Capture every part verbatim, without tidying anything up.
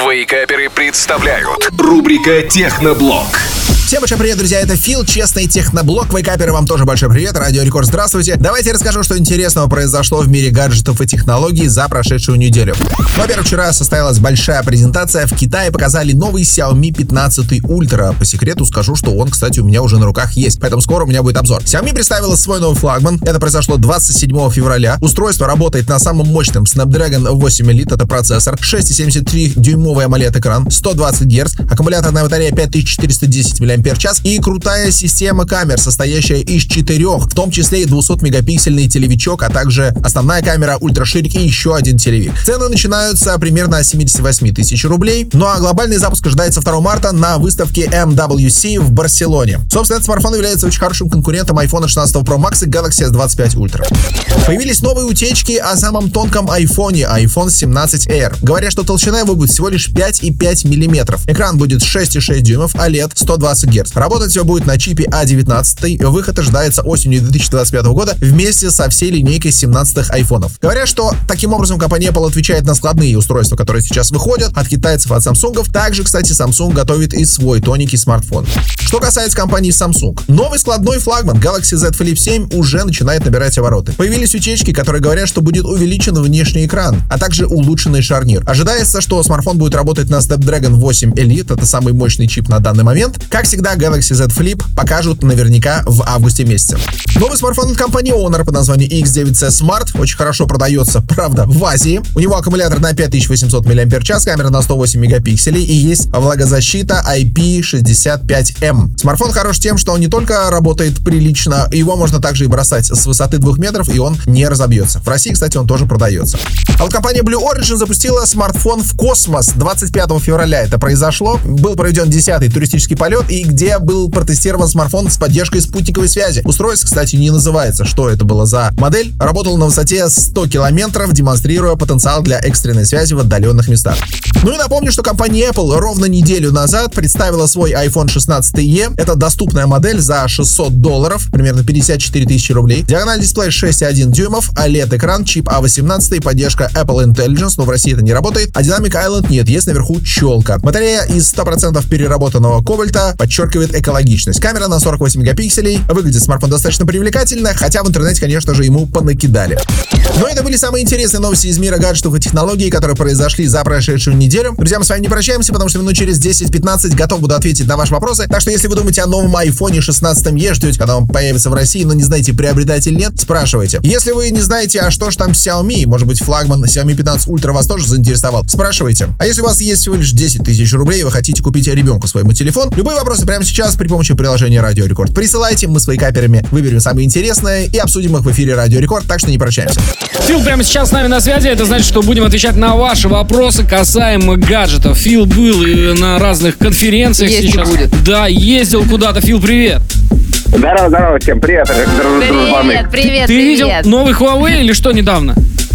Вейкаперы представляют. Рубрика «Техноблог». Всем большой привет, друзья, это Фил, честный техноблог. Вейкаперы, вам тоже большой привет, Радио Рекорд, здравствуйте. Давайте расскажу, что интересного произошло в мире гаджетов и технологий за прошедшую неделю. Во-первых, вчера состоялась большая презентация. В Китае показали новый Xiaomi пятнадцать Ultra. По секрету скажу, что он, кстати, у меня уже на руках есть, поэтому скоро у меня будет обзор. Xiaomi представила свой новый флагман. Это произошло двадцать седьмого февраля. Устройство работает на самом мощном Snapdragon восемь Elite, это процессор, шесть целых семьдесят три сотых дюймовый AMOLED-экран, сто двадцать герц, аккумуляторная батарея пять тысяч четыреста десять мАч и крутая система камер, состоящая из четырех, в том числе и двухсотмегапиксельный телевичок, а также основная камера, ультраширик и еще один телевик. Цены начинаются примерно от семьдесят восемь тысяч рублей. Ну а глобальный запуск ожидается второго марта на выставке эм дабл ю си в Барселоне. Собственно, этот смартфон является очень хорошим конкурентом iPhone шестнадцать Pro Max и Galaxy эс двадцать пять Ultra. Появились новые утечки о самом тонком айфоне, iPhone семнадцать эйр. Говорят, что толщина его будет всего лишь пять целых пять десятых миллиметра. Экран будет шесть целых шесть десятых дюймов, OLED, сто двадцать герц. Работать все будет на чипе а девятнадцать. Выход ожидается осенью две тысячи двадцать пятого года вместе со всей линейкой семнадцатых айфонов. Говорят, что таким образом компания Apple отвечает на складные устройства, которые сейчас выходят от китайцев, от Samsung. Также, кстати, Samsung готовит и свой тоненький смартфон. Что касается компании Samsung, новый складной флагман Galaxy Z Flip семь уже начинает набирать обороты. Появились утечки, которые говорят, что будет увеличен внешний экран, а также улучшенный шарнир. Ожидается, что смартфон будет работать на Snapdragon восемь Elite, это самый мощный чип на данный момент. Как всегда, Galaxy Z Flip покажут наверняка в августе месяце. Новый смартфон от компании Honor под названием икс девять си Smart очень хорошо продается, правда, в Азии. У него аккумулятор на пять тысяч восемьсот мАч, камера на сто восемь мегапикселей и есть влагозащита ай пи шестьдесят пять эм. Смартфон хорош тем, что он не только работает прилично, его можно также и бросать с высоты двух метров, и он не разобьется. В России, кстати, он тоже продается. А вот компания Blue Origin запустила смартфон в космос двадцать пятого февраля. Это произошло. Был проведен десятый туристический полет, и где был протестирован смартфон с поддержкой спутниковой связи. Устройство, кстати, не называется, что это было за модель. Работал на высоте сто километров, демонстрируя потенциал для экстренной связи в отдаленных местах. Ну и напомню, что компания Apple ровно неделю назад представила свой iPhone шестнадцать и. Это доступная модель за шестьсот долларов, примерно пятьдесят четыре тысячи рублей. Диагональ дисплея шесть целых один десятых дюймов, OLED-экран, чип а восемнадцать, поддержка Apple Intelligence, но в России это не работает, а Dynamic Island нет, есть наверху челка. Батарея из ста процентов переработанного кобальта подчеркивает экологичность. Камера на сорок восемь мегапикселей. Выглядит смартфон достаточно привлекательно, хотя в интернете, конечно же, ему понакидали. Но это были самые интересные новости из мира гаджетов и технологий, которые произошли за прошедшую неделю. Друзья, мы с вами не прощаемся, потому что минут через десять-пятнадцать готов буду ответить на ваши вопросы. Так что, если вы думаете о новом iPhone шестнадцать и, ждете, когда он появится в России, но не знаете, приобретать или нет, спрашивайте. Если вы не знаете, а что же там Xiaomi, может быть, флагман Xiaomi пятнадцать Ultra вас тоже заинтересовал, спрашивайте. А если у вас есть всего лишь десять тысяч рублей, и вы хотите купить ребенку своему телефон, любые вопросы прямо сейчас при помощи приложения Радио Рекорд присылайте, мы с вейкаперами выберем самые интересные и обсудим их в эфире Радио Рекорд, так что не прощаемся. Фил прямо сейчас с нами на связи, это значит, что будем отвечать на ваши вопросы касаемо гаджетов. Фил был на разных конференциях Ездить сейчас. Будет. Да, ездил куда-то. Фил, привет. Здорово, здорово, всем привет. Привет, привет, Ты привет. видел новый Huawei или что недавно?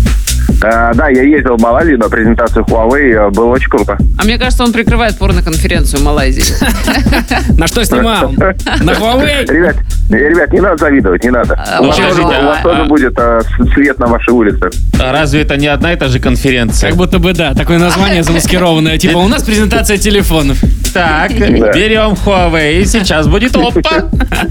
Uh, да, я ездил в Малайзию на презентацию Huawei, было очень круто. А мне кажется, он прикрывает порноконференцию в Малайзии. На что снимал? На Huawei? Ребят, ребят, не надо завидовать, не надо. У вас тоже, у вас тоже будет свет на вашей улице. Разве это не одна и та же конференция? Как будто бы да, такое название замаскированное. Типа у нас презентация телефонов. Так, берем Huawei, и сейчас будет опа.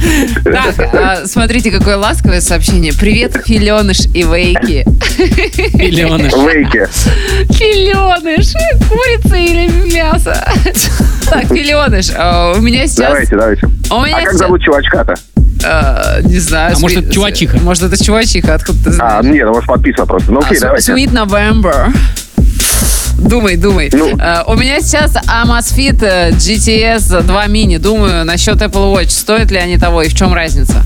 Так, смотрите, какое ласковое сообщение. Привет, Филеныш и Вейки. Филеныш. Вейки. Филеныш, курица или мясо? Так, Филеныш, у меня сейчас... Давайте, давайте. У меня а как сейчас... зовут чувачка-то? Uh, не знаю. А может, это чувачиха? Может, это чувачиха, откуда ты знаешь? А, нет, может, подписан просто. Ну, окей, uh, давайте. Sweet November. Думай, думай. Ну. Uh, у меня сейчас Amazfit джи ти эс два мини. Думаю, насчет Apple Watch. Стоят ли они того и в чем разница?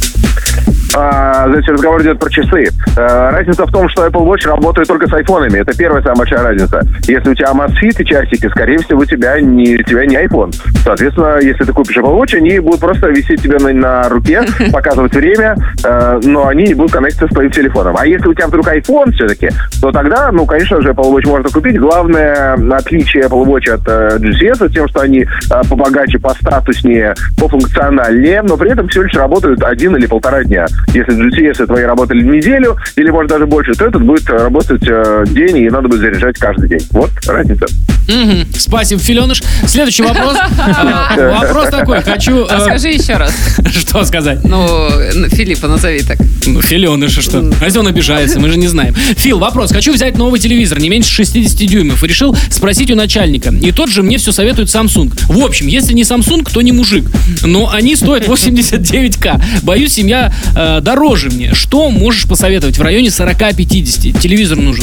А, значит, разговор идет про часы. А, разница в том, что Apple Watch работает только с айфонами. Это первая самая большая разница. Если у тебя Amazfit и часики, скорее всего, у тебя не, у тебя не iPhone. Соответственно, если ты купишь Apple Watch, они будут просто висеть тебе на, на руке, показывать время, э, но они не будут коннектиться с твоим телефоном. А если у тебя вдруг iPhone все-таки, то тогда, ну, конечно же, Apple Watch можно купить. Главное отличие Apple Watch от э, джи ти эс тем, что они э, побогаче, постатуснее, пофункциональнее, но при этом всего лишь работают один или полтора дня. Если джи ди ти эс твои работали неделю, или, может, даже больше, то этот будет работать э, день, и надо будет заряжать каждый день. Вот разница. Угу. Спасибо, Филеныш. Следующий вопрос. Вопрос такой, хочу... Скажи еще раз. Что сказать? Ну, Филиппа назови так. Ну, Филеныш, что? А если он обижается, мы же не знаем. Фил, вопрос. Хочу взять новый телевизор, не меньше шестьдесят дюймов, и решил спросить у начальника. И тот же мне все советует Samsung. В общем, если не Samsung, то не мужик. Но они стоят восемьдесят девять тысяч. Боюсь, семья э, дороже мне. Что можешь посоветовать в районе сорок-пятьдесят? Телевизор нужен.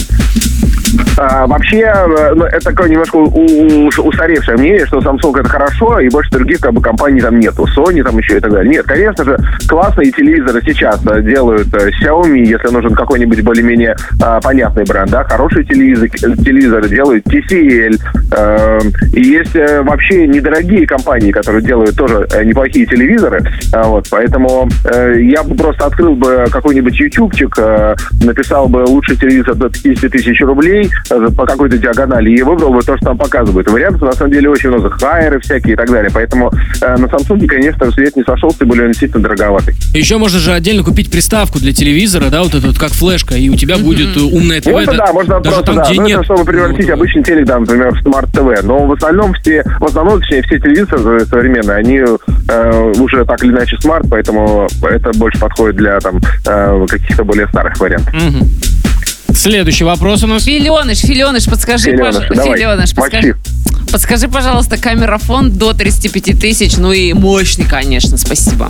А, вообще, ну, это такое немножко у- у- устаревшее мнение, что Samsung это хорошо, и больше других как бы компаний там нету. Sony там еще и так далее. Нет, конечно же, классные телевизоры сейчас а, делают а, Xiaomi, если нужен какой-нибудь более-менее а, понятный бренд, да, хорошие телевизоры, телевизоры делают ти си эл. А, и есть а, вообще недорогие компании, которые делают тоже а, неплохие телевизоры. А, вот, поэтому а, я бы просто открыл бы какой-нибудь ютубчик, а, написал бы лучший телевизор до пятьдесят тысяч рублей по какой-то диагонали и выбрал бы то, что там показывают. Вариантов на самом деле очень много. Хайеры всякие и так далее. Поэтому э, на Samsung, конечно, свет не сошелся, и были он действительно дороговатый. Еще можно же отдельно купить приставку для телевизора, да, вот эту вот как флешка, и у тебя будет умное ТВ. Можно, да, можно даже просто, там, да. где Но нет. это чтобы превратить Ну, обычный телек, да, например, в смарт-ТВ. Но в основном все, в основном, точнее, все телевизоры современные, они э, уже так или иначе смарт, поэтому это больше подходит для там э, каких-то более старых вариантов. Мгм. Следующий вопрос у нас. Филеныш, Филеныш, подскажи, Филеныш, пожалуйста. давай, Филеныш, подскажи. мочи. Подскажи, пожалуйста, камерафон до тридцать пять тысяч, ну и мощный, конечно, спасибо.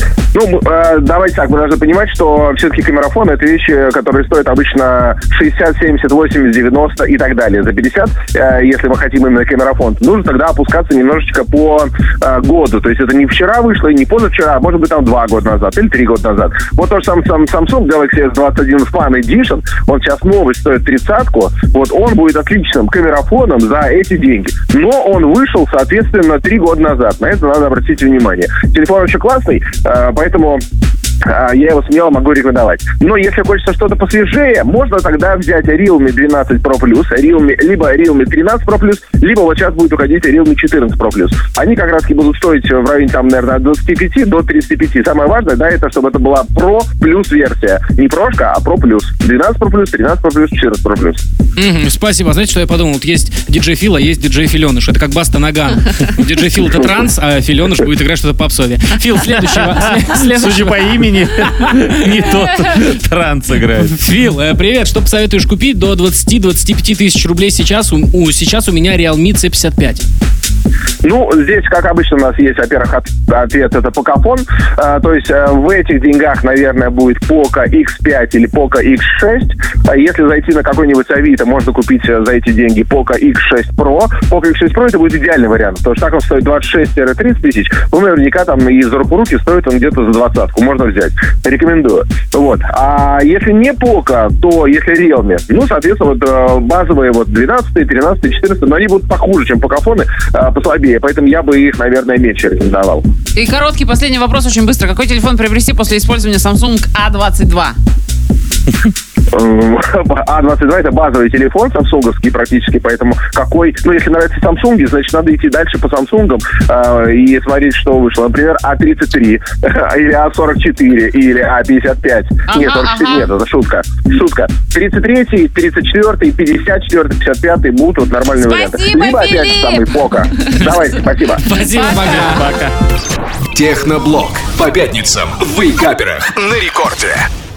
Ну, э, давайте так, мы должны понимать, что все-таки камерафон — это вещи, которые стоят обычно шестьдесят, семьдесят, восемьдесят, девяносто и так далее. За пятьдесят, э, если мы хотим именно камерафон, нужно тогда опускаться немножечко по э, году. То есть это не вчера вышло и не позавчера, а может быть там два года назад или три года назад. Вот тот же сам, сам Samsung Galaxy эс двадцать один Fan Edition, он сейчас новый, стоит тридцатку, вот он будет отличным камерафоном за эти деньги. Но он вышел, соответственно, три года назад. На это надо обратить внимание. Телефон очень классный, э, поэтому э, я его смело могу рекомендовать. Но если хочется что-то посвежее, можно тогда взять Realme двенадцать Pro Plus, Realme, либо Realme тринадцать Pro Plus, либо вот сейчас будет уходить Realme четырнадцать Pro Plus. Они как раз будут стоить в районе, там, наверное, от двадцати пяти до тридцати пяти. Самое важное, да, это чтобы это была Pro Plus версия. Не прошка, а Pro Plus. двенадцать Pro Plus, тринадцать Pro Plus, четырнадцать Pro Plus. Мгм, спасибо. Знаете, что я подумал? Вот есть диджей Фил, а есть диджей Филеныш. Это как Баста Наган. Диджей Фил — это транс, а Филеныш будет играть что-то попсовее. Фил, следующий. во- след- следующий Судя по имени, не тот транс играет. Фил, э, привет. Что посоветуешь купить до двадцати-двадцати пяти тысяч рублей сейчас? У, у- сейчас у меня Realme си пятьдесят пять. Ну, здесь, как обычно, у нас есть, во-первых, от- ответ — это покафон. А, то есть а, в этих деньгах, наверное, будет Poco икс пять или Poco икс шесть. А если зайти на какой-нибудь Авито, можно купить а, за эти деньги Poco икс шесть Pro. Poco икс шесть Pro — это будет идеальный вариант, потому что так он стоит двадцать шесть - тридцать тысяч. Ну, наверняка там из рук в руки стоит он где-то за двадцатку. Можно взять. Рекомендую. Вот. А если не Poco, то если Realme, ну, соответственно, вот а, базовые вот двенадцать, тринадцать, четырнадцать, но они будут похуже, чем покафоны, а, послабее. Поэтому я бы их, наверное, меньше рекомендовал. И короткий последний вопрос очень быстро. Какой телефон приобрести после использования Samsung а двадцать два? а двадцать два — это базовый телефон самсунговский практически, поэтому какой... Ну, если нравится Samsung, значит, надо идти дальше по Самсунгам э, и смотреть, что вышло. Например, а тридцать три, или а сорок четыре, или а пятьдесят пять. Ага, Нет, сорок четыре ага. нет, это шутка. Шутка. тридцать три, тридцать четыре, пятьдесят четыре, пятьдесят пять будут вот нормальные варианты. Спасибо, Либо опять Филипп! самый Poco. Давайте, спасибо. Спасибо, пока. Пока. Техноблог. По пятницам в вейкаперах на рекорде.